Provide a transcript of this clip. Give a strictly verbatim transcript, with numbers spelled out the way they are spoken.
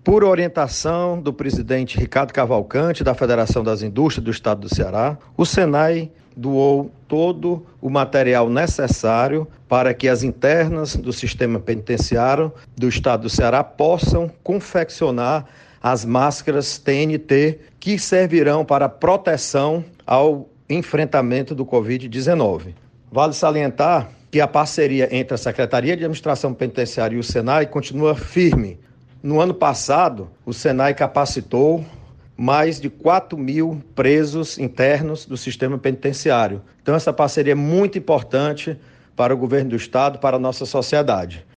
Por orientação do presidente Ricardo Cavalcante, da Federação das Indústrias do Estado do Ceará, o Senai doou todo o material necessário para que as internas do sistema penitenciário do Estado do Ceará possam confeccionar as máscaras T N T que servirão para proteção ao enfrentamento do covid dezenove. Vale salientar que a parceria entre a Secretaria de Administração Penitenciária e o Senai continua firme. No ano passado, o Senai capacitou mais de quatro mil presos internos do sistema penitenciário. Então, essa parceria é muito importante para o governo do Estado, para a nossa sociedade.